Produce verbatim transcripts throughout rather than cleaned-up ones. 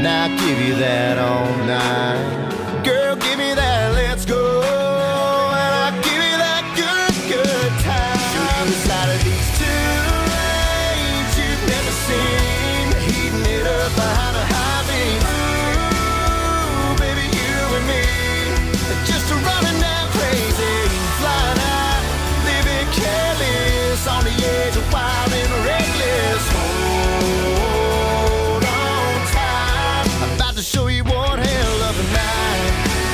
and I'll give you that all night. Girl, give me that, let's go, and I'll give you that good, good time. Show you the side of these two lanes you've never seen, heating it up behind the high beams. Ooh, baby, you and me, just a running down crazy, flying high, living careless, on the edge of wild and reckless. Hold on tight, I'm about to show you one hell of a night.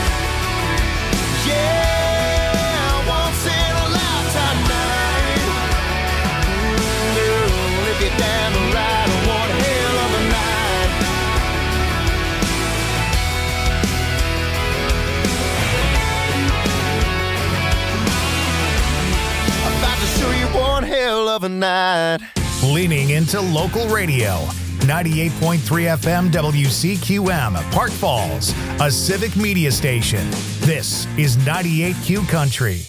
Yeah, once in a lifetime night. Girl, if you're down to ride, one hell of a night. I'm about to show you one hell of a night. Leaning into local radio. ninety-eight point three F M W C Q M, Park Falls, a civic media station. This is ninety-eight Q Country.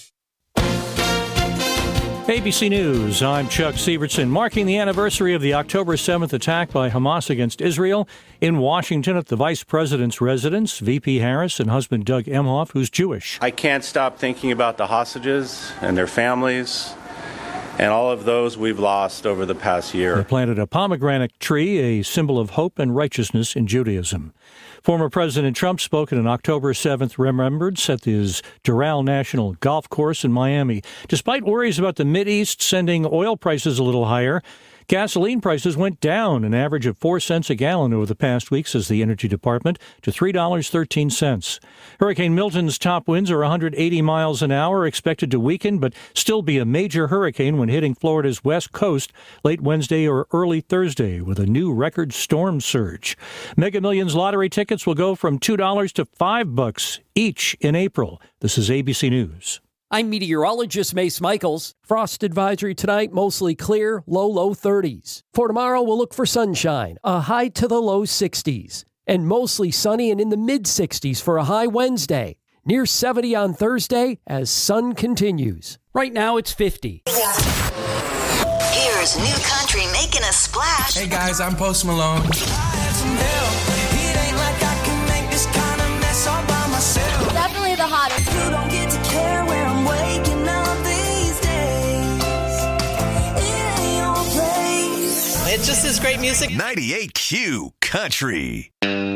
A B C News, I'm Chuck Sievertson. Marking the anniversary of the October seventh attack by Hamas against Israel, in Washington at the Vice President's residence, V P Harris and husband Doug Emhoff, who's Jewish. I can't stop thinking about the hostages and their families and all of those we've lost over the past year. They planted a pomegranate tree, a symbol of hope and righteousness in Judaism. Former President Trump spoke at an October seventh remembrance at his Doral National Golf Course in Miami. Despite worries about the Mideast sending oil prices a little higher, gasoline prices went down an average of four cents a gallon over the past week, says the Energy Department, to three dollars and thirteen cents. Hurricane Milton's top winds are one hundred eighty miles an hour, expected to weaken but still be a major hurricane when hitting Florida's west coast late Wednesday or early Thursday with a new record storm surge. Mega Millions lottery tickets will go from two dollars to five bucks each in April. This is A B C News. I'm meteorologist Mace Michaels. Frost advisory tonight, mostly clear, low, low thirties. For tomorrow, we'll look for sunshine, a high to the low sixties. And mostly sunny and in the mid-sixties for a high Wednesday. Near seventy on Thursday as sun continues. Right now, it's fifty. Here's New Country making a splash. Hey guys, I'm Post Malone. Definitely the hottest. You don't get to care where I'm waking up these days. In your place. It just is great music. ninety-eight Q Country.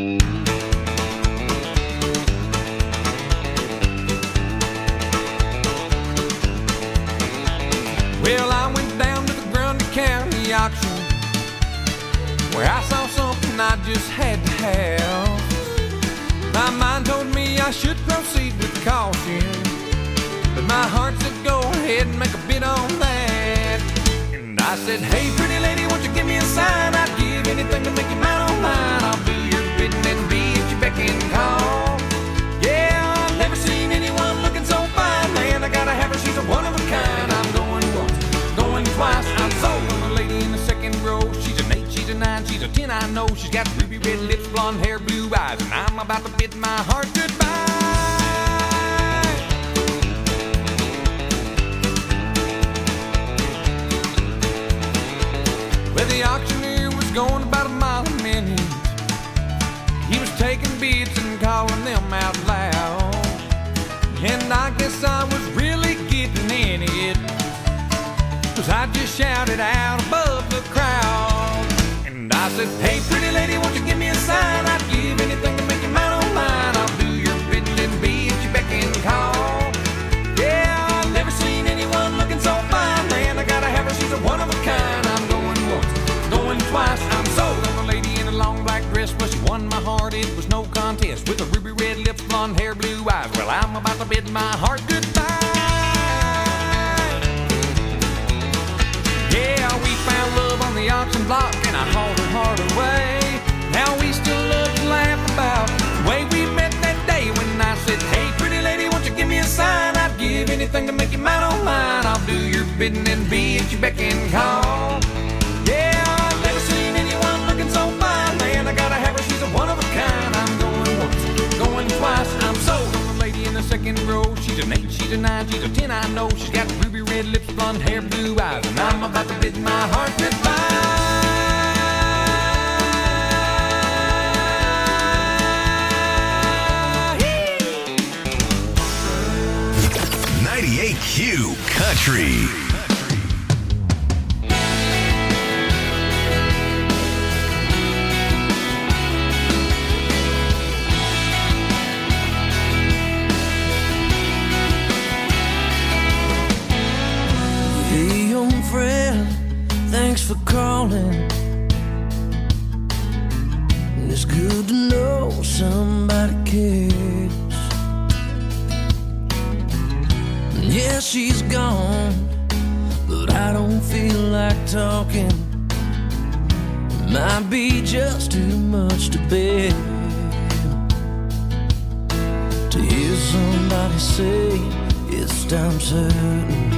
Well, I went down to the Grundy County auction where I saw something I just had to have. My mind told me I should proceed with caution, but my heart said go ahead and make a bid on that. And I said, hey, pretty lady, won't you give me a sign? I'd give anything to make you mine on mine. I'll do your bidding and be at your beck and call. Yeah, I've never seen anyone looking so fine, man. I gotta have her, she's a one of a kind. I'm going once, going twice. I'm sold on the lady in the second row. She's an eight, she's a nine, she's a ten, I know. She's got ruby red lips, blonde hair, blue eyes, and I'm about to bid my heart goodbye. Well, the auctioneer was going about a mile a minute. He was taking bids and calling them out loud. And I guess I was really getting in it, 'cause I just shouted out above the crowd. And I said, hey, pretty lady, won't you give me a sign? I'd give anything to make you mine on mine. I'll do your bidding and be at your beck and call. Yeah, I've never seen anyone looking so fine, man. I gotta have her, she's a one of a kind. I'm going once, going twice. I'm sold on a lady in a long black dress. Well, she won my heart, it was no contest. With the ruby red lips, blonde hair, blue eyes. Well, I'm about to bid my heart goodbye. Yeah, we found love on the auction block, and I hauled her heart away. Now we still love to laugh about the way we met that day when I said, hey, pretty lady, won't you give me a sign? I'd give anything to make you mine on mine. I'll do your bidding and be at your beck and call. Yeah, I've never seen anyone looking so fine, man. I gotta have her, she's a one of a kind. I'm going once, going twice. I'm sold on the lady in the second row. She's an eight, she's a nine, she's a ten, I know. She's got ruby red lips, blonde hair, blue eyes, and I'm about to bid my heart goodbye. darling. And it's good to know somebody cares. And yeah, she's gone, but I don't feel like talking. It might be just too much to bear to hear somebody say it's time certain,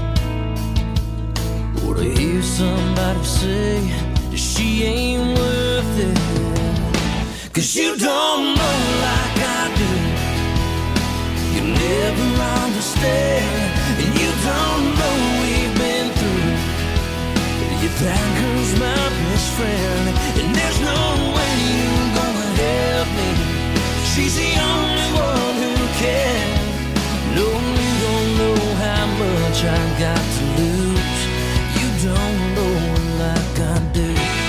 or to hear somebody say that she ain't worth it. Cause you don't know like I do, you never understand, and you don't know we've been through. That girl's my best friend, and there's no way you're gonna help me. She's the only one who can. No, you don't know how much I got to lose. You don't know it like I do.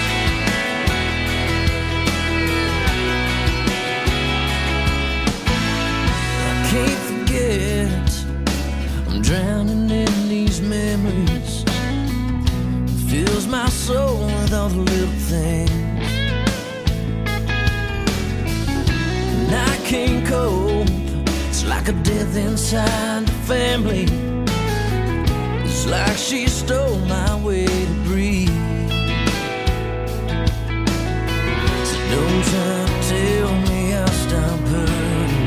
I can't forget, I'm drowning in these memories. Fills my soul with all the little things, and I can't cope. It's like a death inside the family. It's like she stole my way to breathe. So don't try to tell me I'll stop hurting,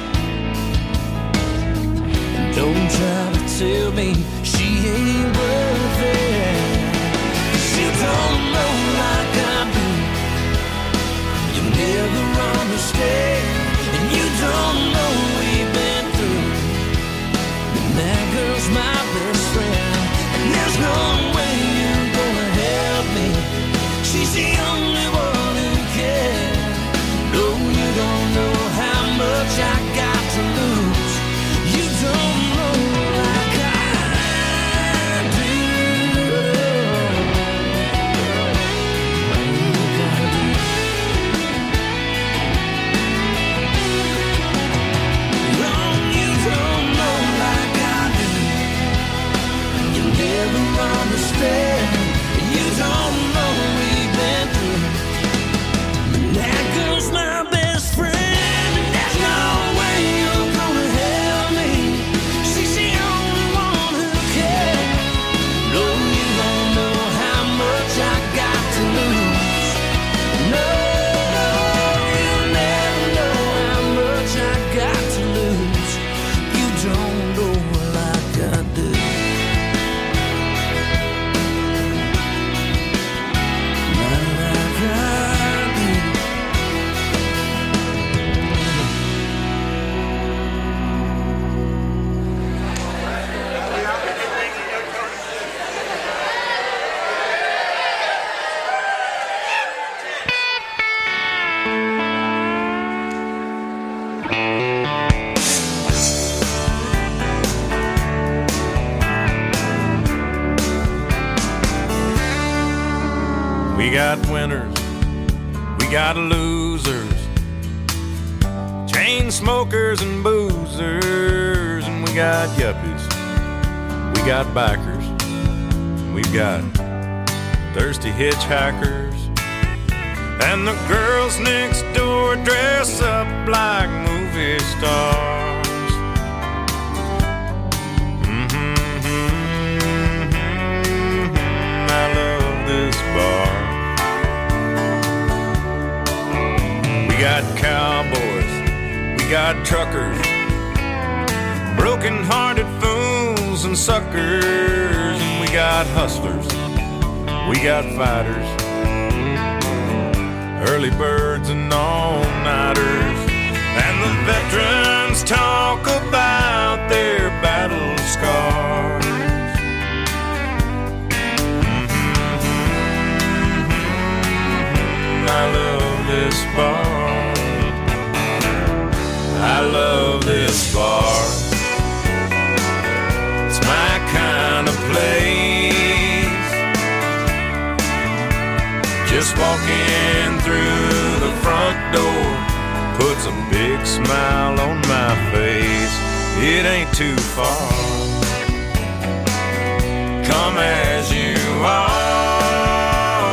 and don't try to tell me she ain't worth it. You don't know like I do, you never understand, and you don't know we've been through. And that girl's my best friend, and there's no way you're gonna help me. She's the only one who can. No, you don't know how much I got to lose. You don't know like I do. Understand, and you don't know we've been through. But that girl's my best friend, and there's no way you're gonna help me. She's the only one who can. No, you don't know how much I got to lose. No, you never know how much I got to lose. You don't know like I do. We got winners, we got losers, chain smokers and boozers, and we got yuppies, we got bikers, we've got thirsty hitchhikers, and the girls next door dress up like movie stars. Mm-hmm, mm-hmm, I love this bar. We got cowboys, we got truckers, broken-hearted fools and suckers, and we got hustlers, we got fighters, early birds and all-nighters, and the veterans talk about their battle scars. Mm-hmm, I love this bar. I love this bar. It's my kind of place. Just walking through the front door puts a big smile on my face. It ain't too far. Come as you are.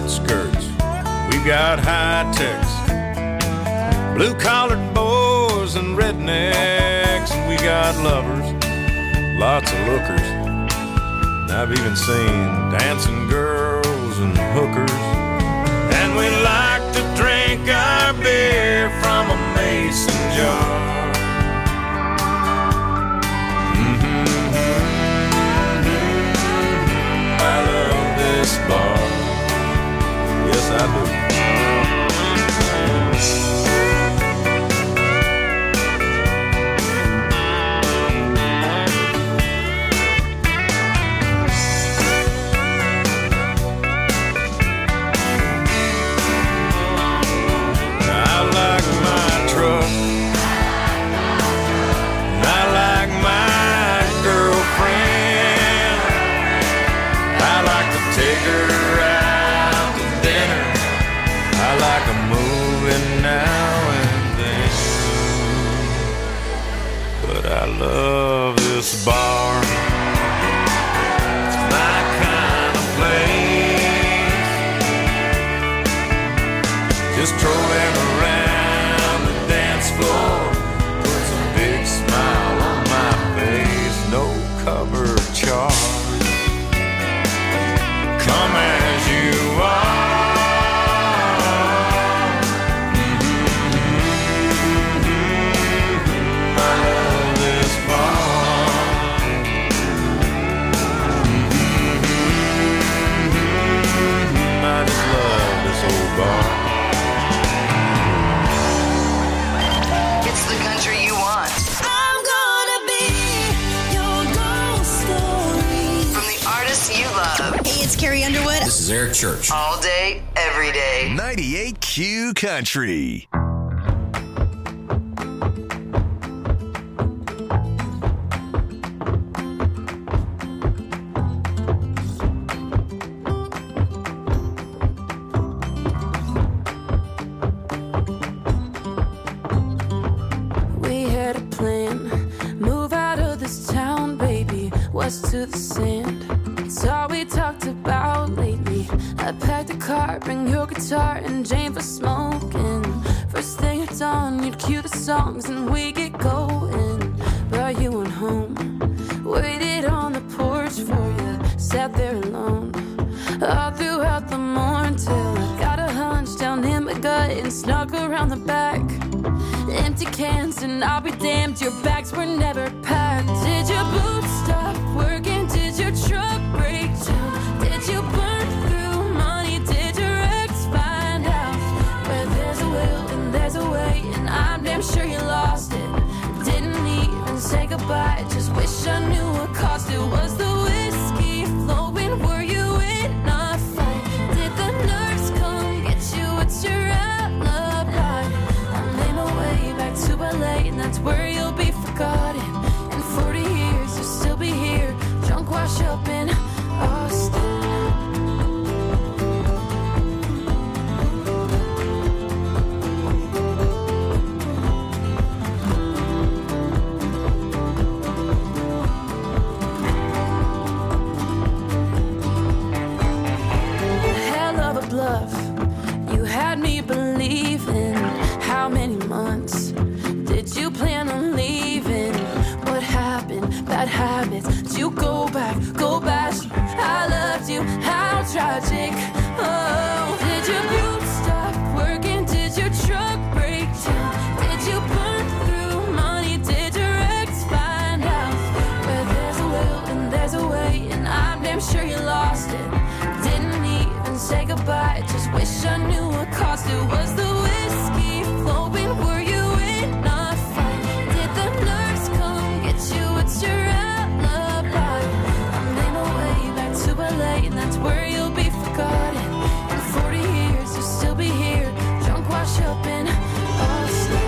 short skirts. We've got high techs, blue-collared boys and rednecks. And we got lovers, lots of lookers. And I've even seen dancing girls and hookers. And we like to drink our beer from a mason jar. Bar. Yes, I do. I like my truck. I like my girlfriend. I like to take her out to dinner. I like a movie now and then. But I love this bar. It's my kind of place. Just strolling around the dance floor puts a big smile on my face. No cover charge. Come as you are. Mm-hmm. I love this bar. Mm-hmm. I just love this old bar. It's the country you want. I'm gonna be your ghost story. From the artists you love. Hey, it's Carrie Underwood. This is Eric Church. All day, every day. ninety-eight Q Country. We had a plan, move out of this town, baby, west to the sand. It's all we talked about lately. I packed a car, bring your guitar and Jane for smoking. First thing at dawn, you'd cue the songs and we get going. But you went home, waited on the porch for you, sat there alone all throughout the morning till I got a hunch down in my gut and snuck around the back. Empty cans and I'll be damned, your bags were never packed. Did your boots stop working? Did your truck break down? Did you burn through money? Did your ex find out? Where there's a will and there's a way, and I'm damn sure you lost it. Didn't even say goodbye, just wish I knew what cost it. Was the whiskey flowing? Were you in a fight? Did the nurse come get you? What's your alibi? I'm in a way back to L A, and that's where you'll be forgotten. In forty years, you'll still be here, drunk, wash up in Austin. Hell of a bluff, you had me believing. How many months did you plan on leaving? What happened? Bad habits. Did you go back? Go back. I loved you. How tragic. Oh, did your boots stop working? Did your truck break down? Did you burn through money? Did your ex find out? Where there's a will and there's a way, and I'm damn sure you lost it. Didn't even say goodbye, just wish I knew what cost it. Was the whiskey flowing? Were you in a fight? Did the nurse come get you? What's your alibi? I'm in a way back to L A, and that's where you'll be forgotten. In forty years, you'll still be here, drunk, wash up in Austin.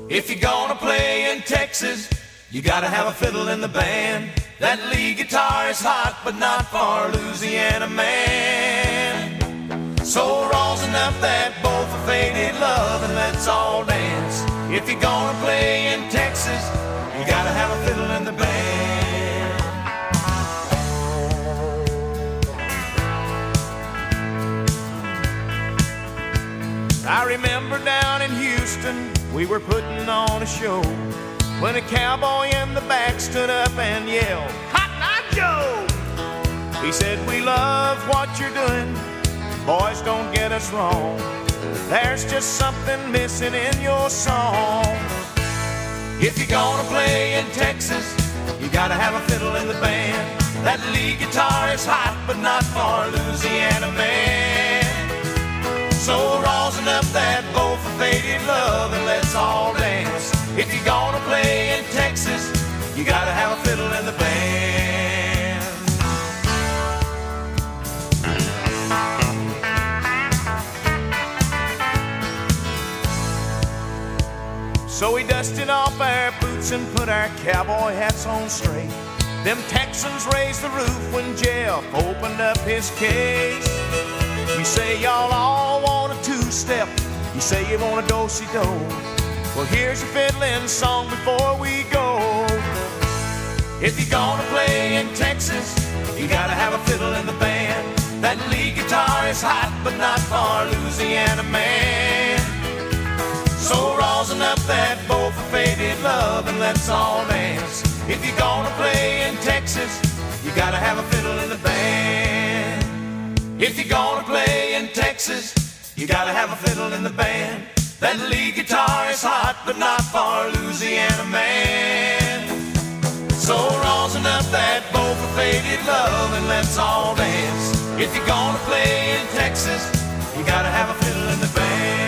If you're gonna play in Texas, you gotta have a fiddle in the band. That lead guitar is hot, but not for Louisiana man. So rosin up that bowl for faded love and let's all dance. If you're gonna play in Texas, you gotta have a fiddle in the band. I remember down in Houston, we were putting on a show when a cowboy in the back stood up and yelled, "Hot Night Joe!" He said, "We love what you're doing, boys, don't get us wrong. There's just something missing in your song. If you're gonna play in Texas, you gotta have a fiddle in the band. That lead guitar is hot, but not for Louisiana man. So rosin up that bowl for faded love and let's all dance. If you're gonna play in Texas, you gotta have a fiddle in the band." So we dusted off our boots and put our cowboy hats on straight. Them Texans raised the roof when Jeff opened up his case. You say y'all all want a two-step, you say you want a do-si-do. Well, here's your fiddling song before we go. If you're gonna play in Texas, you gotta have a fiddle in the band. That lead guitar is hot, but not for Louisiana man. So rosin up that bowl for faded love and let's all dance. If you're gonna play in Texas, you gotta have a fiddle in the band. If you're gonna play in Texas, you gotta have a fiddle in the band. That lead guitar is hot, but not for Louisiana man. So rosin up that bowl for faded love and let's all dance. If you're gonna play in Texas, you gotta have a fiddle in the band.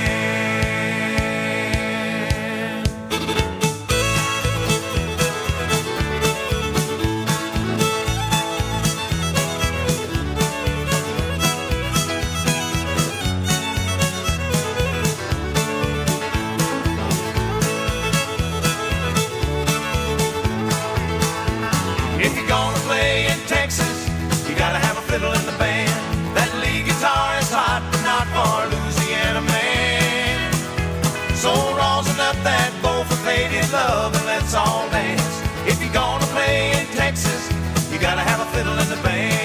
If you're gonna play in Texas, you gotta have a fiddle in the band. That lead guitar is hot, but not for Louisiana man. So rosin up that bowl for faded love and let's all dance. If you're gonna play in Texas, you gotta have a fiddle in the band.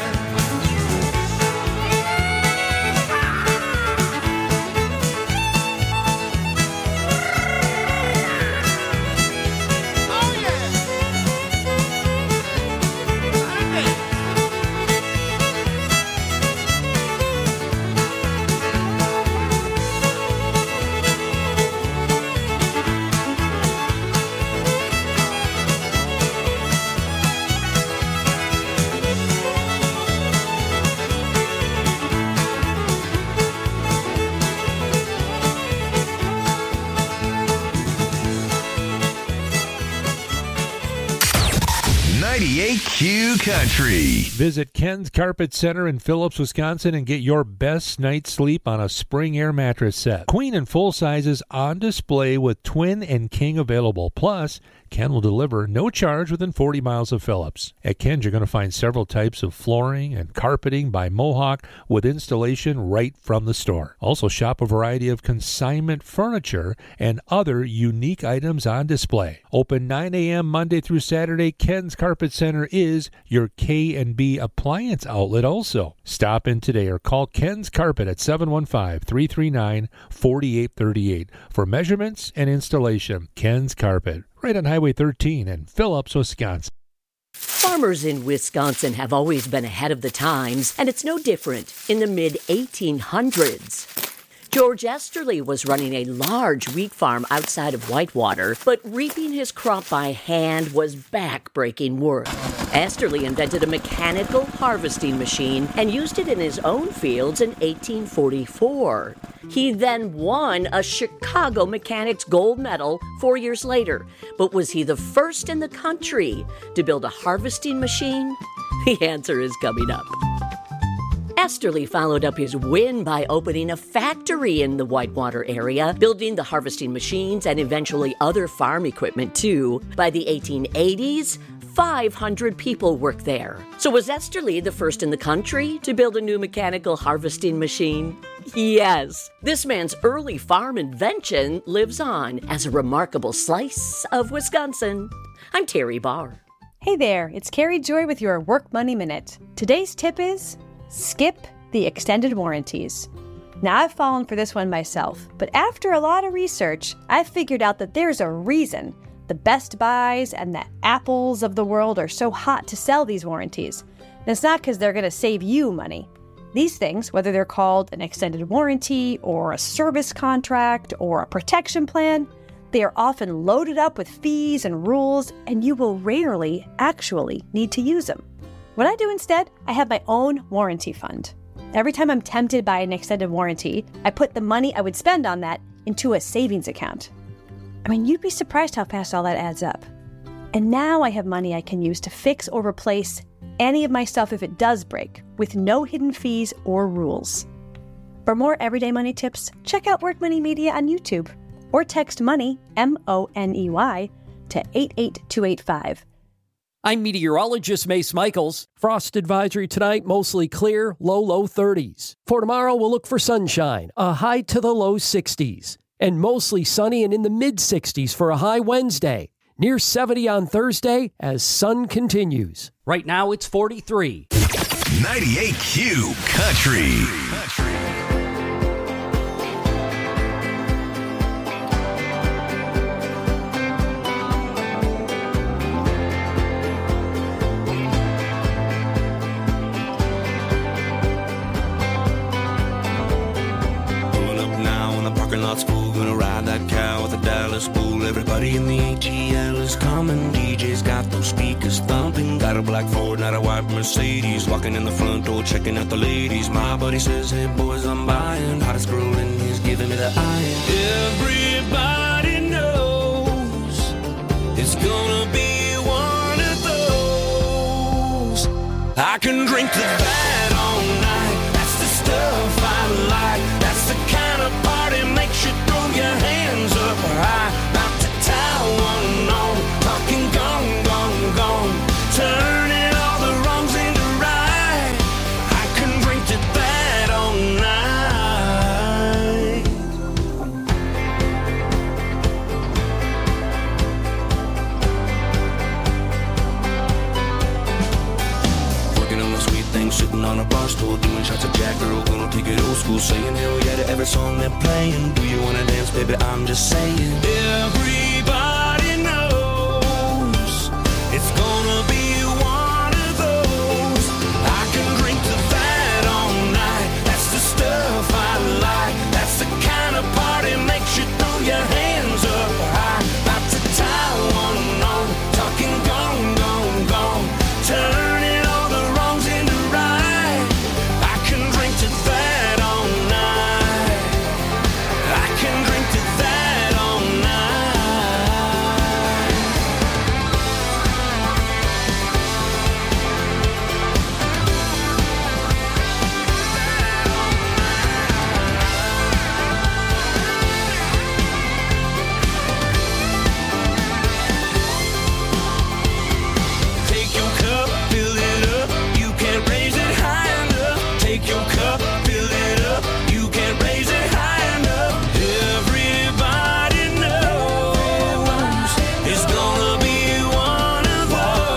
ninety-eight Q Country. Visit Ken's Carpet Center in Phillips, Wisconsin and get your best night's sleep on a spring air mattress set. Queen and full sizes on display with twin and king available. Plus, Ken will deliver no charge within forty miles of Phillips. At Ken's, you're going to find several types of flooring and carpeting by Mohawk with installation right from the store. Also, shop a variety of consignment furniture and other unique items on display. Open nine a.m. Monday through Saturday, Ken's Carpet Center is your K and B appliance outlet also. Stop in today or call Ken's Carpet at seven one five, three three nine, four eight three eight for measurements and installation. Ken's Carpet, right on Highway thirteen in Phillips, Wisconsin. Farmers in Wisconsin have always been ahead of the times, and it's no different in the mid eighteen hundreds. George Esterly was running a large wheat farm outside of Whitewater, but reaping his crop by hand was back-breaking work. Esterly invented a mechanical harvesting machine and used it in his own fields in eighteen forty-four. He then won a Chicago Mechanics Gold Medal four years later. But was he the first in the country to build a harvesting machine? The answer is coming up. Esterly followed up his win by opening a factory in the Whitewater area, building the harvesting machines and eventually other farm equipment too. By the eighteen eighties, five hundred people worked there. So was Esterly the first in the country to build a new mechanical harvesting machine? Yes. This man's early farm invention lives on as a remarkable slice of Wisconsin. I'm Terry Barr. Hey there, it's Carrie Joy with your Work Money Minute. Today's tip is skip the extended warranties. Now, I've fallen for this one myself, but after a lot of research, I've figured out that there's a reason the Best Buys and the Apples of the world are so hot to sell these warranties. And it's not because they're going to save you money. These things, whether they're called an extended warranty or a service contract or a protection plan, they are often loaded up with fees and rules, and you will rarely actually need to use them. What I do instead, I have my own warranty fund. Every time I'm tempted by an extended warranty, I put the money I would spend on that into a savings account. I mean, you'd be surprised how fast all that adds up. And now I have money I can use to fix or replace any of my stuff if it does break, with no hidden fees or rules. For more everyday money tips, check out Work Money Media on YouTube or text MONEY, M O N E Y, to eight eight two eight five. I'm meteorologist Mace Michaels. Frost advisory tonight, mostly clear, low, low thirties. For tomorrow, we'll look for sunshine, a high to the low sixties. And mostly sunny and in the mid-sixties for a high Wednesday. Near seventy on Thursday as sun continues. Right now, it's forty-three. ninety-eight Q Country. Country. School, gonna ride that cow with a Dallas bull. Everybody in the A T L is coming. D J's got those speakers thumping. Got a black Ford, not a white Mercedes. Walking in the front door, checking out the ladies. My buddy says, hey boys, I'm buying. Hottest girl in he's giving me the eye. Everybody knows it's gonna be one of those. I can drink to that all night. That's the stuff I like. That's the kind of party makes you throw your hands up high. About to town on, talking gone, gone, gone. Turning all the wrongs into right. I can drink to that all night. Working on the sweet thing, sitting on a bar stool, doing shots of Jack, girl, gonna take it old school, saying hell yeah to every song they're playing. Do you wanna dance, baby? I'm just saying. Everybody knows it's gonna be one of those. I can drink to that all night. That's the stuff I like. That's the kind of party makes you throw your hands up high. About to tie one on, talking gone, gone, gone. Turning all the wrongs into right. I can drink to that all night. I can drink to that all Take your cup, fill it up. You can't raise it high enough. Take your cup, fill it up. You can't raise it high enough. Everybody knows it's gonna be one of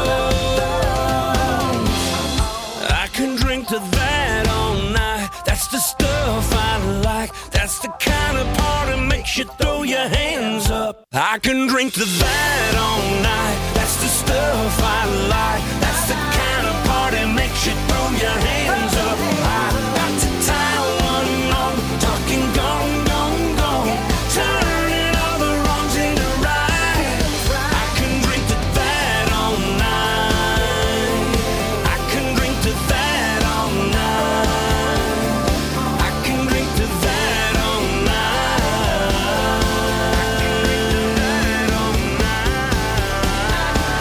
those. I can drink to that all night. That's the stuff I like. That's the kind of party makes you throw your hands up. I can drink to that all night. That's the stuff I like. That's the kind of party makes you throw your hands up. I got to tie one on, talking gone, gone, gone. Turning all the wrongs into right. I can drink to that all night. I can drink to that all night. I can drink to that all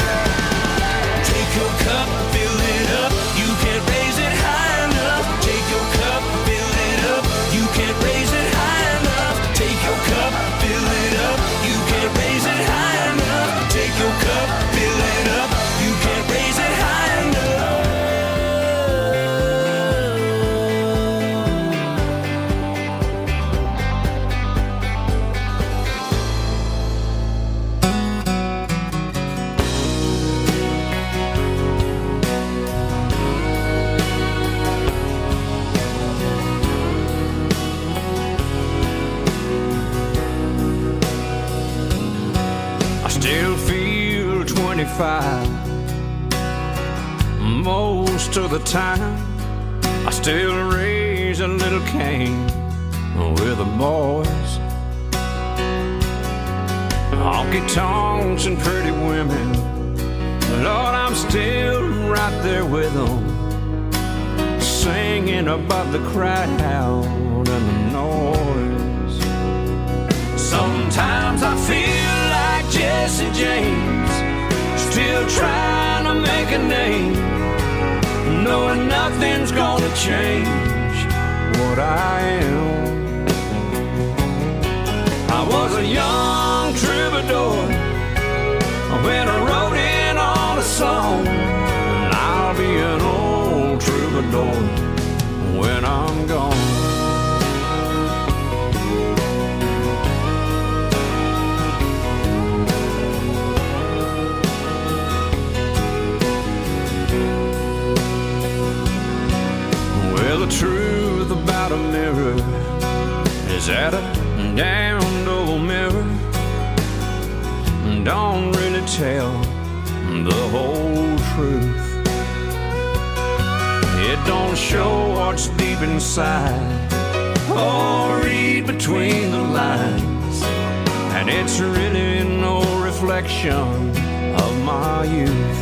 night. Take your cup, fill it up. You can't raise it high enough. Take your thirty-five. Most of the time I still raise a little Cain with the boys. Honky tonks and pretty women, Lord, I'm still right there with them, singing above the crowd and the noise. Sometimes I feel like Jesse James, still trying to make a name, knowing nothing's gonna change what I am. I was a young troubadour when I wrote in on a song, and I'll be an old troubadour when I'm gone. Well, the truth about a mirror is that a damned old mirror don't really tell the whole truth. It don't show what's deep inside or read between the lines, and it's really no reflection of my youth.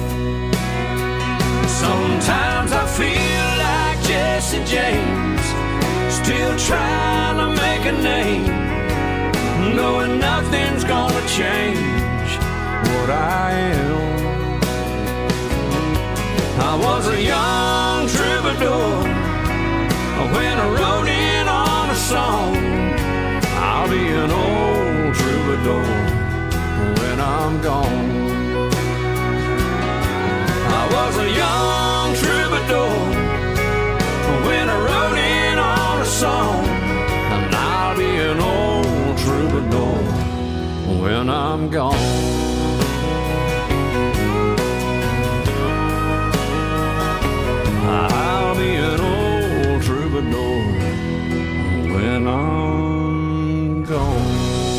Sometimes I feel like Jesse James, still trying to make a name, knowing nothing's gonna change what I am. I was a young troubadour when I wrote in on a song. I'll be an old troubadour when I'm gone. I was a young troubadour when I wrote in on a song, and I'll be an old troubadour when I'm gone. I'll be an old troubadour when I'm gone.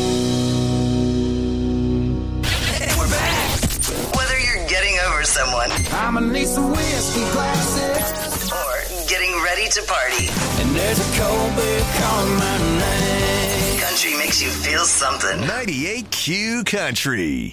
We're back. Whether you're getting over someone, I'ma need some whiskey glasses, or getting ready to party, and there's a cold beer calling my name. country makes you feel something. ninety-eight Q Country.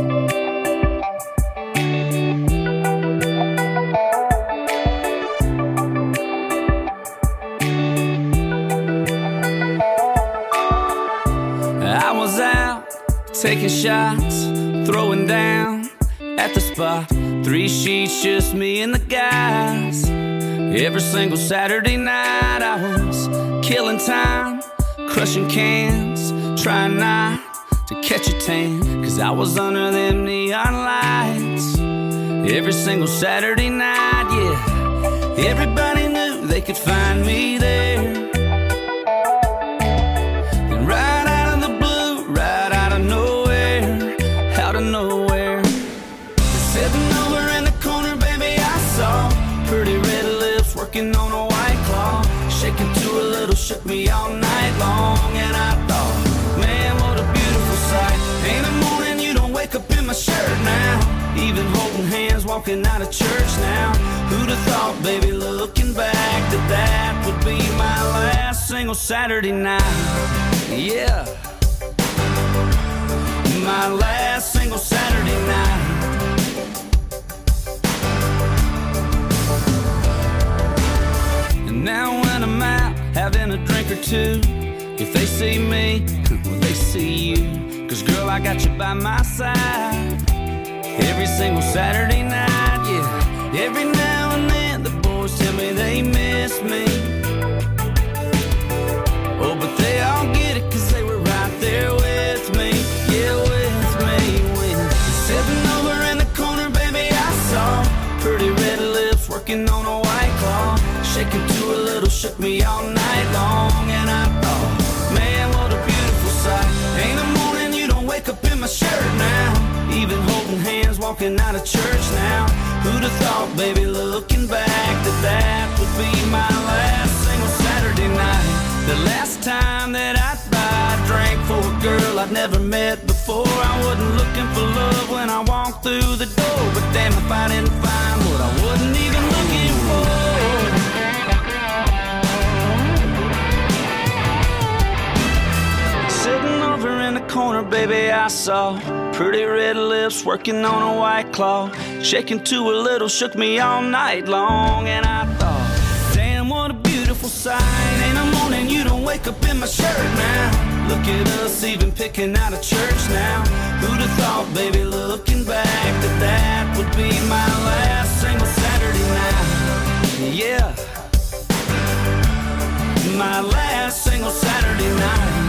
I was out taking shots, throwing down at the spot. Three sheets, just me and the guys. Every single Saturday night I was killing time, crushing cans, trying not to catch a tan, cause I was under them neon lights. Every single Saturday night, yeah, everybody knew they could find me there. On a white claw, shaking to a little, shook me all night long. And I thought, man, what a beautiful sight. Ain't a morning you don't wake up in my shirt now, even holding hands walking out of church now. Who'd have thought, baby, looking back, that that would be my last single Saturday night. Yeah, my last single Saturday night. Now when I'm out having a drink or two, if they see me, well, they see you. Cause girl, I got you by my side every single Saturday night, yeah. Every now and then the boys tell me they miss me. Oh, but they all get it cause they were right there with me. Yeah, with me. When sitting over in the corner, baby, I saw pretty red lips working on a white claw, shaking to a little, shook me all night long. And I thought, man, what a beautiful sight. Ain't a morning you don't wake up in my shirt now, even holding hands walking out of church now. Who'd have thought, baby, looking back, that that would be my last single Saturday night. The last time that I thought drink for a girl I'd never met before. I wasn't looking for love when I walked through the door, but damn if I didn't find what I wasn't even looking for. Sitting over in the corner, baby, I saw pretty red lips working on a white claw. Shaking to a little, shook me all night long. And I thought, damn, what a beautiful sight. Ain't a morning you don't wake up in my shirt now. Look at us even picking out a church now. Who'd have thought, baby, looking back, that that would be my last single Saturday night. Yeah, my last single Saturday night.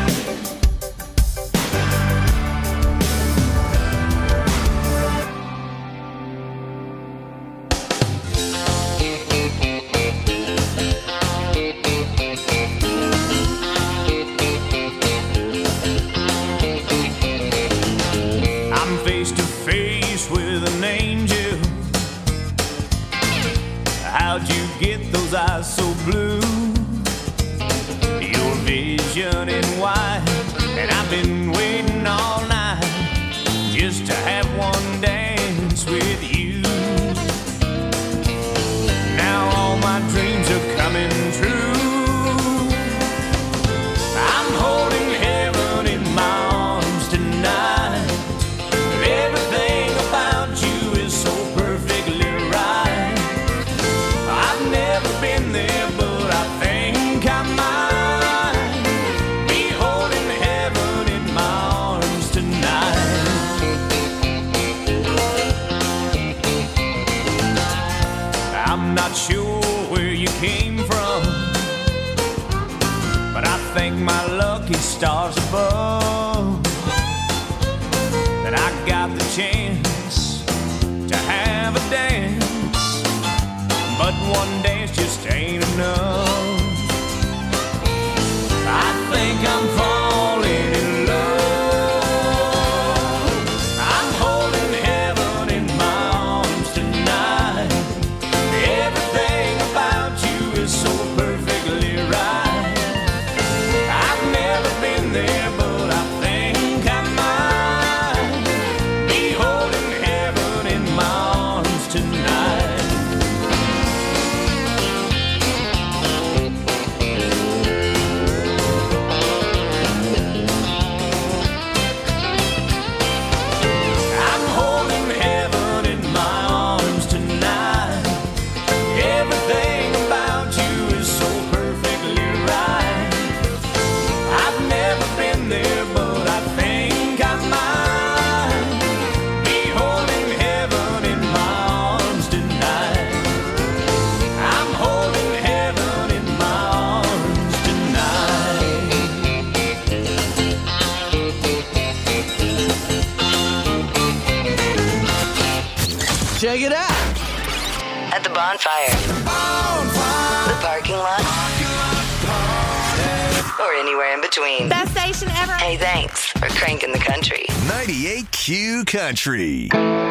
How'd you get those eyes so blue? Your vision in white, and I've been waiting all night just to have one dance with you. Now all my dreams are coming true. I'm holding heaven in my arms tonight. Everything about you is so perfectly right. I've never been there, but I think I might be holding heaven in my arms tonight. I'm not sure where you came from, but I thank my lucky stars above that I got the chance to have a dance. But one dance just ain't enough. I think I'm falling in love. I'm holding heaven in my arms tonight. Everything about you is so perfectly right. I've never been there, but I think I might be holding heaven in my arms tonight. Check it out. At the bonfire. bonfire. The parking lot. Or anywhere in between. Best station ever. Hey, thanks for cranking the country. ninety-eight Q Country.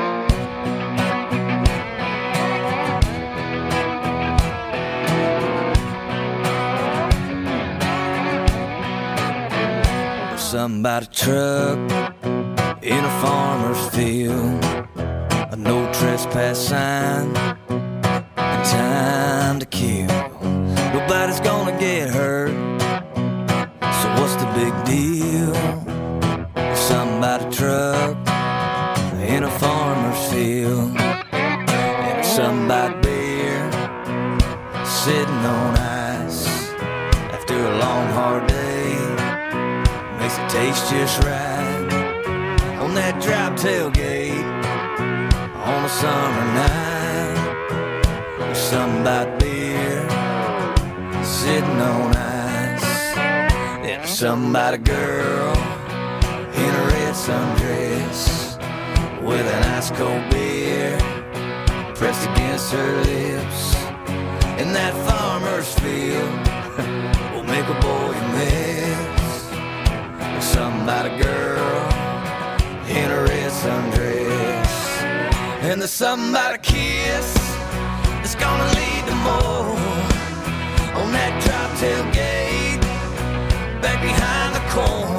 Something about a truck in a farmer's field, a no trespass sign, and time to kill. Nobody's gonna get hurt, so what's the big deal? Something about a truck in a farmer's field, and something about beer sitting on ice after a long hard day. Makes it taste just right on that drop tailgate on a summer night. There's something about beer sitting on ice. And there's something about a girl in a red sundress with an ice cold beer pressed against her lips. And that farmer's field will make a boy miss. There's something about a girl in a red sundress. And there's something about a kiss that's gonna lead to more on that drop tailgate back behind the corn.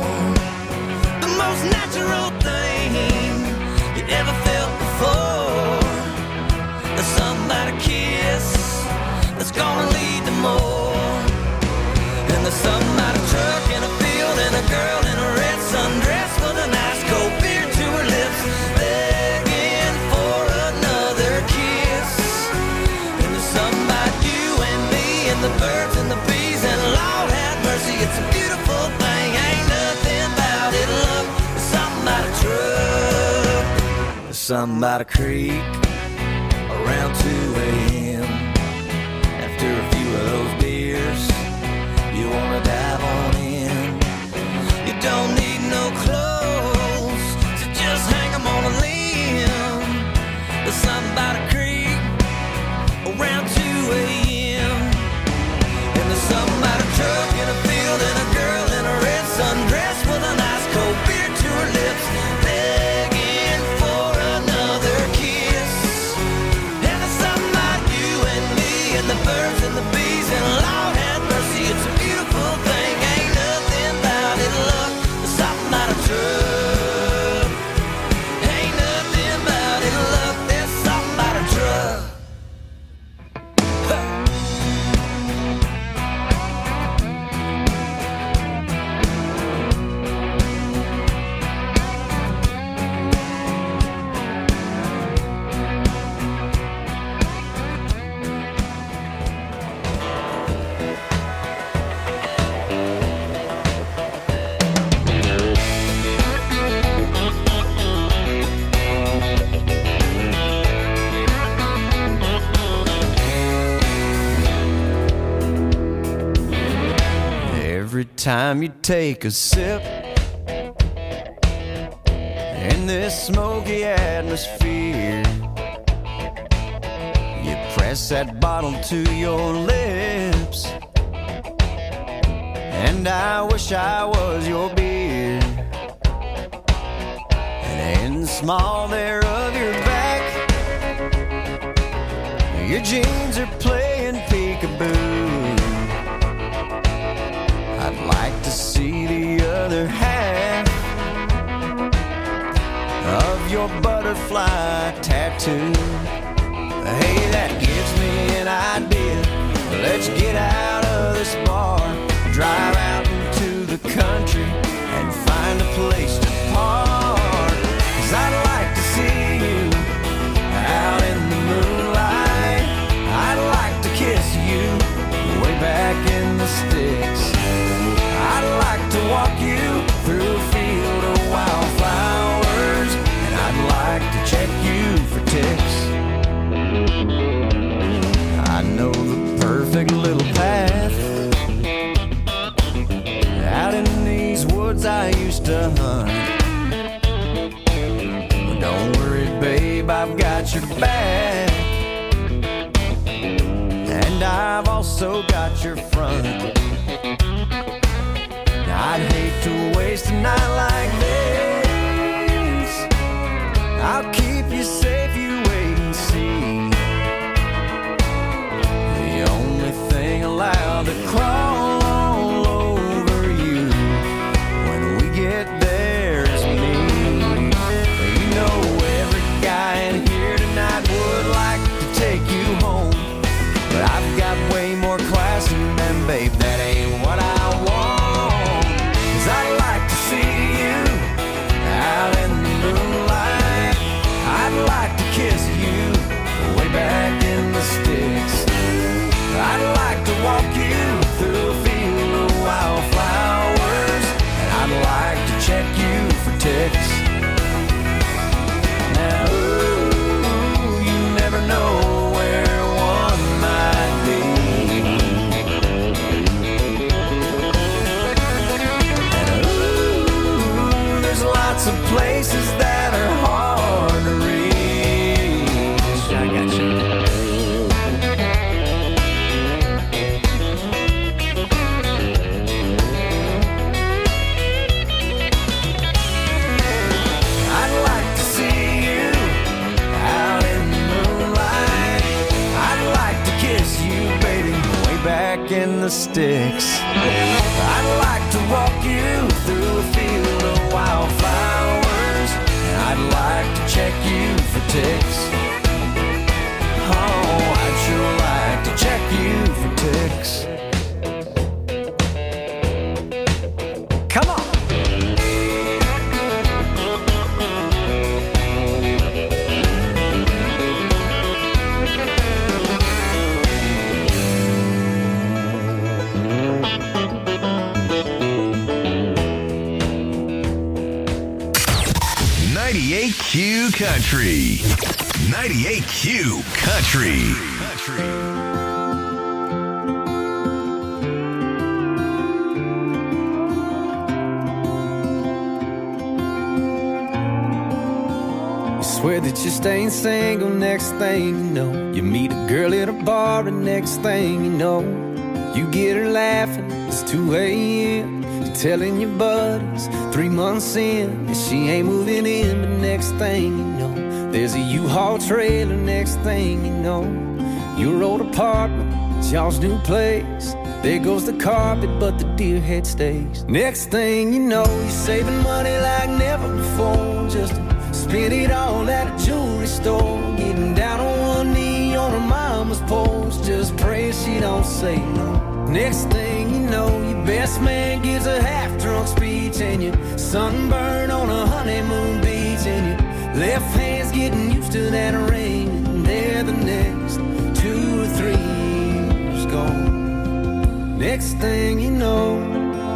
something about a creek around two a.m. After a few of those beers, you wanna dive on in. You don't need no clothes to just hang 'em on a limb. There's something about a creek around two a.m. And there's something about a truck in a field and a girl in a red sundress with a nice cold beer to her lips, begging for another kiss. And there's something about you and me and the birds and the bees, and Lord have mercy, it's a beautiful thing. Ain't nothing about it, look. There's something about a truck. Ain't nothing about it, look. There's something about a truck. Every time you take a sip in this smoky atmosphere, you press that bottle to your lips, and I wish I was your beer. And in the small there of your back, your jeans are playing peekaboo. I'd like to see the other half of your butterfly tattoo. Hey, that gives me an idea. Let's get out of this bar, drive out into the country, and find a place to park. 'Cause I'd like to see you out in the moonlight. I'd like to kiss you way back in the sticks. I'd like to walk you through a field of wildflowers, and I'd like to check you for ticks. I know the perfect little path out in these woods I used to hunt. But don't worry, babe, I've got your back, and I've also got your front. I'd hate to waste a night like this. I'll keep you safe, you wait and see. The only thing allowed to crawl all over you when we get there is me. You know every guy in here tonight would like to take you home, but I've got way more class than them, babe. That ain't what I want. I'd like to see you out in the moonlight. I'd like to kiss you way back in the sticks. I'd like to walk you through a field of wildflowers, and I'd like to check you for ticks. Now, ooh, you never know where one might be. Lots of places that are hard to reach. I got you. I'd like to see you out in the moonlight. I'd like to kiss you, baby, way back in the sticks. I'd like to walk you through a field of wildflowers, and I'd like to check you for ticks. Oh, I'd sure like to check you for ticks. Come on. ninety-eight Q Country. ninety-eight Q Country. Country. Swear that you're staying single, next thing you know, you meet a girl at a bar, and next thing you know, you get her laughing, it's two a.m. You're telling your buddies, three months in, and she ain't moving in, but next thing you know, there's a U-Haul trailer, next thing you know, your old apartment, it's y'all's new place. There goes the carpet, but the deer head stays. Next thing you know, you're saving money like never before, just spend it all at a jewelry store, getting down on one knee on her mama's porch, just pray she don't say no. Next thing you know, your best man gives a half-drunk speech, and you're sunburned on a honeymoon beach, and your left hand's getting used to that ring, and there the next two or three years gone. Next thing you know,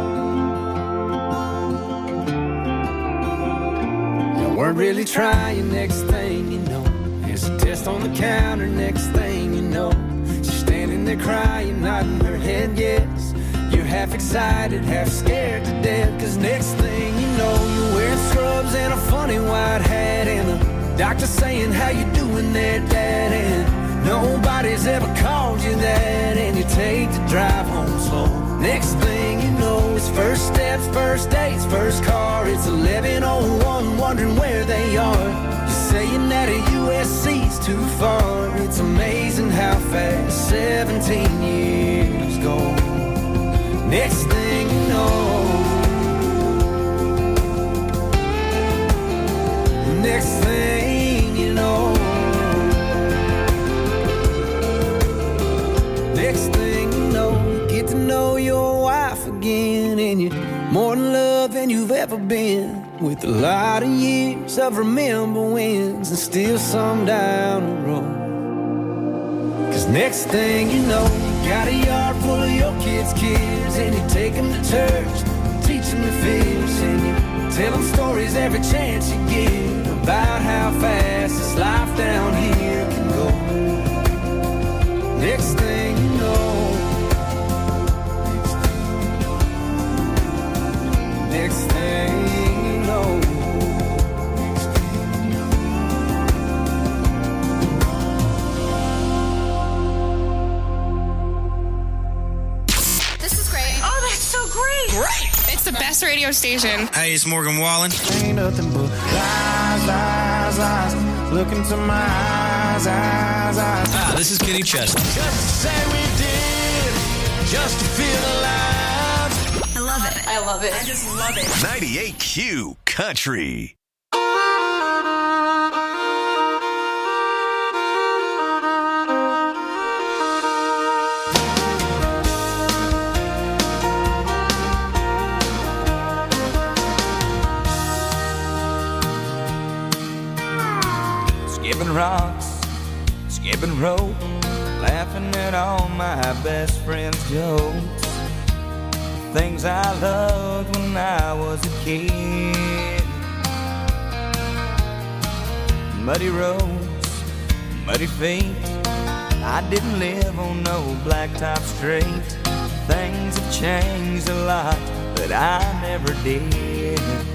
weren't really trying, next thing you know, there's a test on the counter, next thing you know, she's standing there crying, nodding her head yes. You're half excited, half scared to death, cause next thing you know, you're wearing scrubs and a funny white hat, and the doctor saying, how you doing there, Dad? And nobody's ever called you that, and you take the drive home slow. Next thing you know, it's first steps, first dates, first car. It's eleven oh one, wondering where they are. You're saying that a U S C's too far. It's amazing how fast seventeen years go. Next thing you know, next thing you know, next thing you know, you get to know your wife again, and you're more in love than you've ever been, with a lot of years of remember wins and still some down the road. Cause next thing you know, you got a yard full of your kids' kids, and you take them to church, teach them to fish, and you tell them stories every chance you get about how fast this life down here can go. Next thing you know, next thing you know, this is great. Oh, that's so great. Great. It's the best radio station. Hey, it's Morgan Wallen. Ain't nothing but lies, lies, lies. Look into my eyes, eyes, eyes. Ah, this is Kenny Chesney. Just to say we did, just to feel alive. I love it. I love it. I just love it. ninety-eight Q Country. Skipping rocks, skipping rope, laughing at all my best friends' jokes. Things I loved when I was a kid. Muddy roads, muddy feet. I didn't live on no blacktop street. Things have changed a lot, but I never did.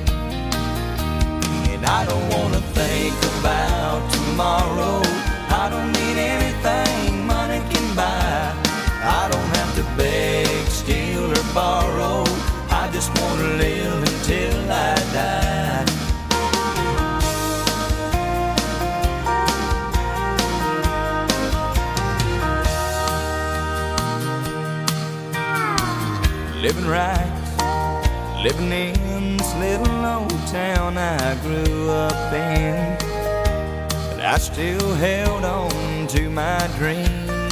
And I don't wanna think about tomorrow. I don't need anything money can buy. I don't have to beg, steal, or borrow. I just wanna live until I die. Living right, living in this little old town I grew up in, but I still held on to my dreams.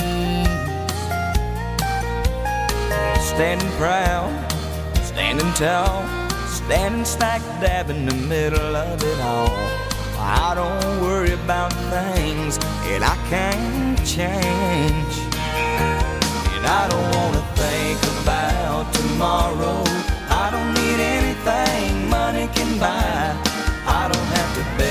Standing proud, standing tall, standing stack dab in the middle of it all. I don't worry about things that I can't change, and I don't wanna think about tomorrow. I don't need anything money can buy. I don't have to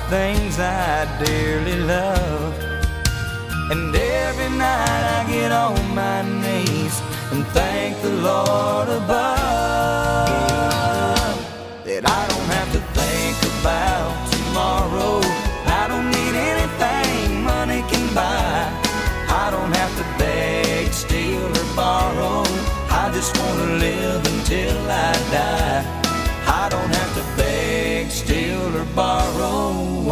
things I dearly love. And every night I get on my knees and thank the Lord above that I don't have to think about tomorrow. I don't need anything money can buy. I don't have to beg, steal, or borrow. I just want to live until I die. I don't have to beg, steal, or borrow.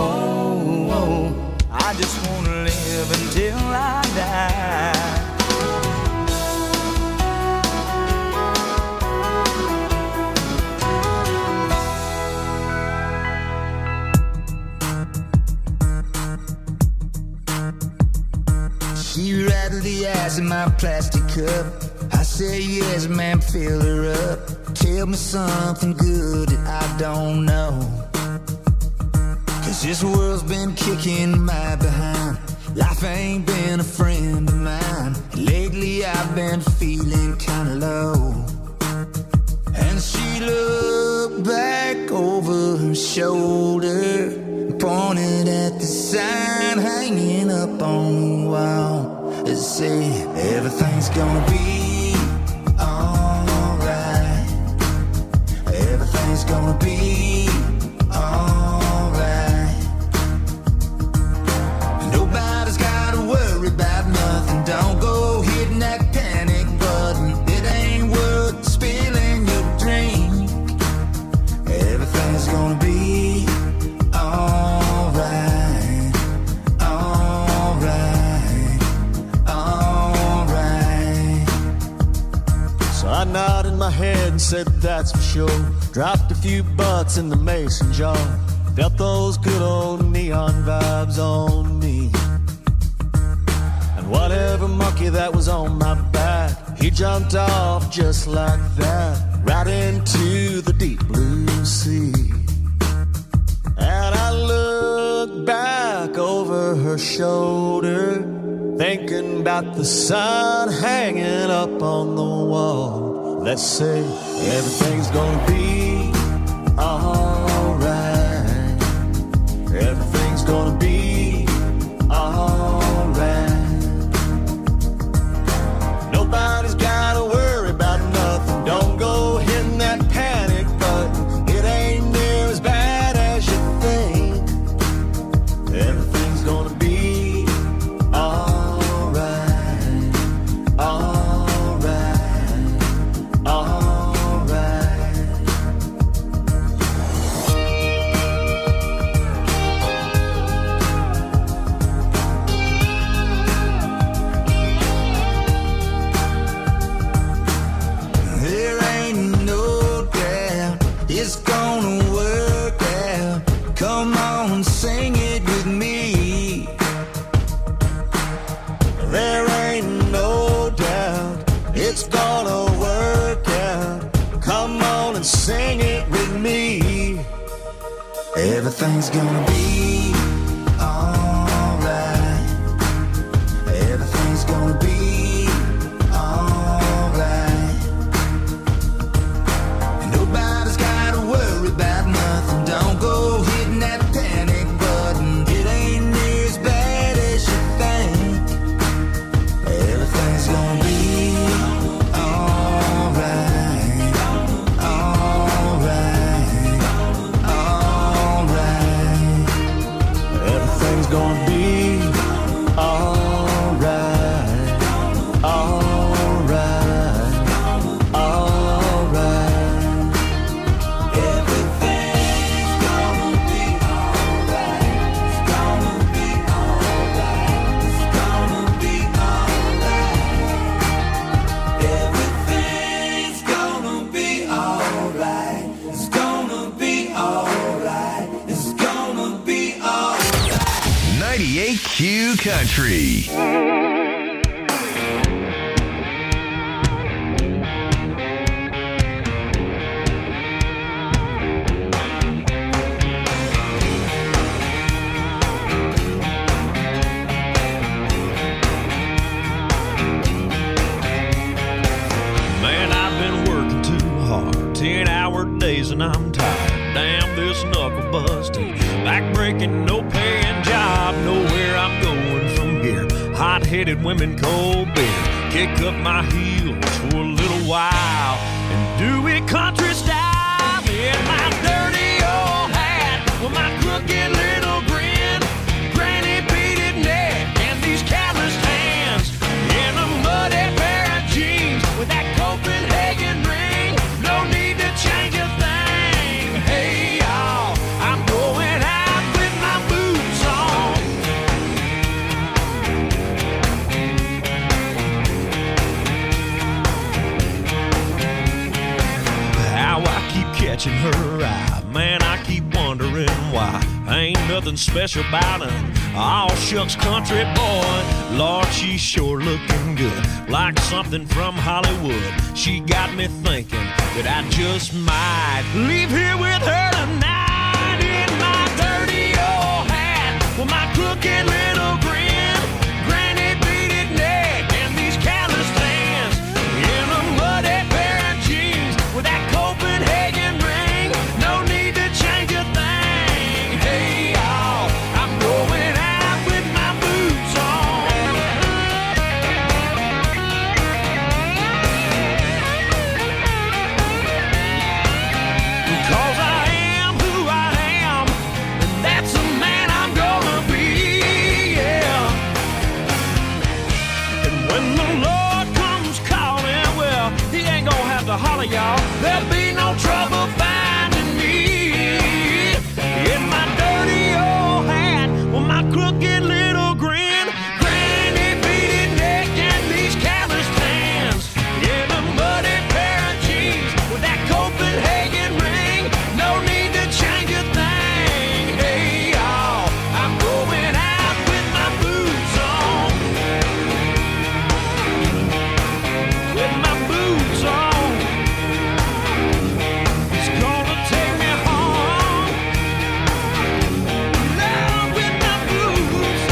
I just want to live until I die. She rattled the ice in my plastic cup. I said yes, ma'am, fill her up. Tell me something good that I don't know. Cause this world's been kicking my behind. Life ain't been a friend of mine. Lately I've been feeling kinda low. And she looked back over her shoulder, pointed at the sign hanging up on the wall. It said, everything's gonna be alright. Everything's gonna be alright. Nobody's gotta worry about nothing. Don't go hitting that panic button. It ain't worth spilling your drink. Everything's gonna be alright. Alright. Alright. So I nodded my head and said that's for sure. Dropped a few bucks in the mason jar. Felt those good old neon vibes on me. And whatever monkey that was on my back, he jumped off just like that, right into the deep blue sea. And I looked back over her shoulder, thinking about the sign hanging up on the wall. Let's say everything's gonna be alright. Everything's gonna be alright. Nobody's gotta worry about nothing. Don't go hitting that panic button. It ain't near as bad as you think. Everything's gonna be alright. Alright. Alright. There ain't no doubt it's gonna work out. Come on, sing it with me. There ain't no doubt it's gonna work out. Come on and sing it with me. Everything's gonna be alright. Everything's gonna be alright. Nobody's gotta worry about nothing. Don't go hitting that panic button. It ain't near as bad as you think. Everything's gonna be alright. Alright. Alright. Everything's gonna be alright. Alright. Alright. Everything's gonna be alright. It's gonna be alright. It's gonna be alright. Everything's gonna be alright. It's gonna be alright. It's gonna be alright. ninety-eight Q Country. Man, I've been working too hard, ten hour days and I'm tired. Damn this knuckle busting, back breaking, no no paying job, know where I'm going from here. Hot-headed women, cold beer, kick up my heels for a little while and do it country style in my dirty old hat with my crooked little grin, granny beaded neck and these calloused hands, in a muddy pair of jeans with that Copenhagen ring. No need to change a thing. Hey y'all, I'm going out with my boots on. How I keep catching her eye, man, I keep wondering why. Ain't nothing special about her, all shucks country boy. Lord, she's sure looking good, like something from Hollywood. She got me thinking that I just might leave here with her tonight in my dirty old hat with my crooked little grin, granny beaded neck and these calloused hands, in a muddy pair of jeans with that Copenhagen ring. No need to change a thing. Hey y'all, I'm going out with my boots on. Cause I am who I am, and that's the man I'm gonna be, yeah. And when the Lord comes calling, well, he ain't gonna have to holler, y'all. There'll be no trouble finding me in my dirty old hat with my crooked little grin, granny beaded neck and these calloused hands, in a muddy pair of jeans with that Copenhagen ring. No need to change a thing. Hey y'all, I'm going out with my boots on, with my boots on. It's gonna take me home, love with my boots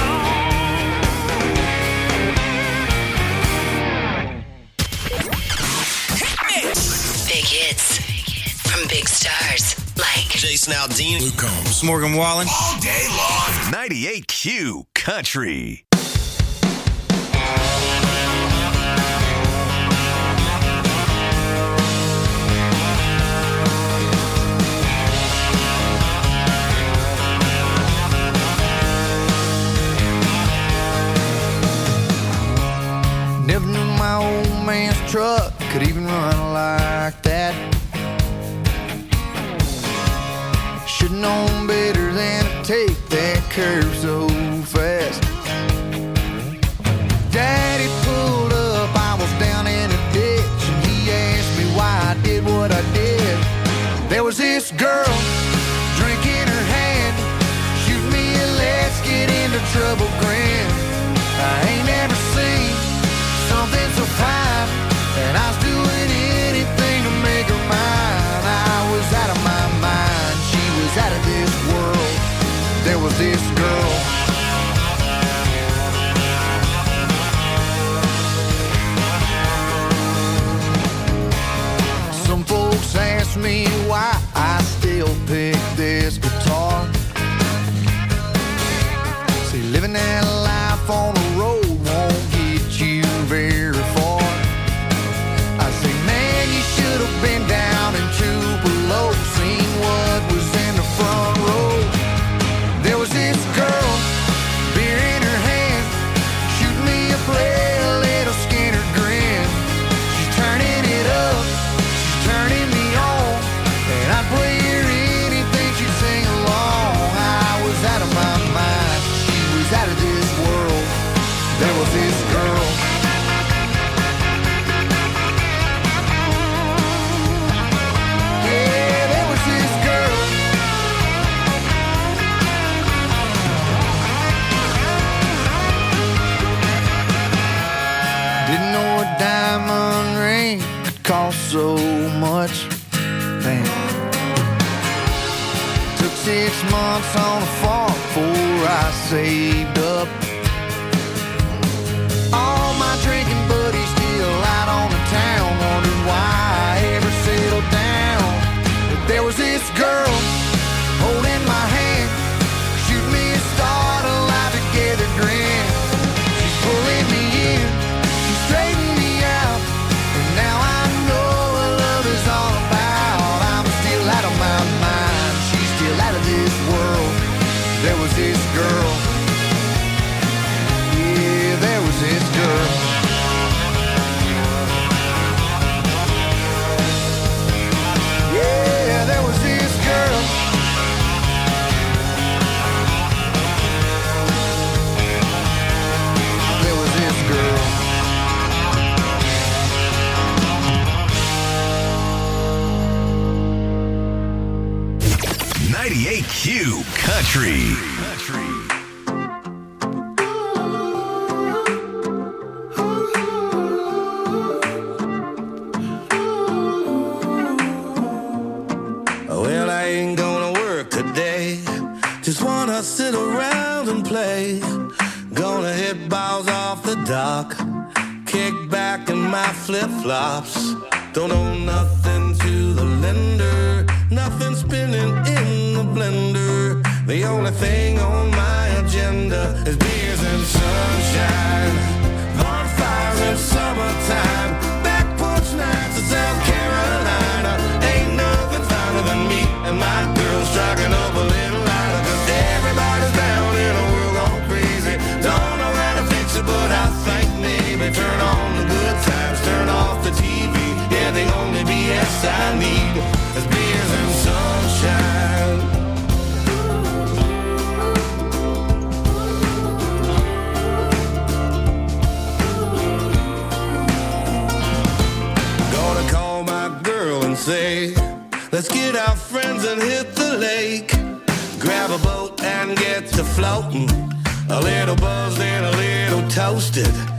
Big hits from big stars like Jason Aldean, Luke Combs, Morgan Wallen. All day long. ninety-eight Q Country. Never knew my old man's truck could even run like that. Should've known better than to take that curve so fast. Daddy pulled up, I was down in a ditch, and he asked me why I did what I did. There was this girl, drink in her hand, shoot me a let's get into trouble grin. I ain't never seen something so fine, and I was doing anything to make her mine. I was out of my mind, she was out of this world. There was this girl. Some folks ask me why I still pick this guitar. See, living that life on the road won't get you very far. I say, man, you should have been down in Tupelo, seen what was in the front row. There was this girl, beer in her hand, shoot me a play, a little Skinner grin. She's turning it up, she's turning me on, and I'd play her anything, she'd sing along. I was out of my mind, she was out of this world. There was this girl. Yeah, there was this girl. Didn't know a diamond ring could cost so much. Man. Took six months on a farm before I saved up. All my drinking buddies still out on the town, wondering why I ever settled down. But there was this girl holding my hand, shoot me a there was this girl. Yeah, there was this girl. Yeah, there was this girl. There was this girl. ninety-eight Q Country. Country. Well, I ain't gonna work today. Just wanna sit around and play. Gonna hit balls off the dock. Kick back in my flip-flops. Don't owe nothing to the lender. Nothing spinning in the blender. The only thing on my agenda is beers and sunshine. Bonfires in summertime. Back porch nights in South Carolina. Ain't nothing finer than me and my girl striking up a little lighter. Cause everybody's down in a world gone crazy. Don't know how to fix it, but I think maybe turn on the good times, turn off the T V. Yeah, the only B S I need is beers and sunshine. Gonna call my girl and say, let's get our friends and hit the lake. Grab a boat and get to floating. A little buzzed and a little toasted.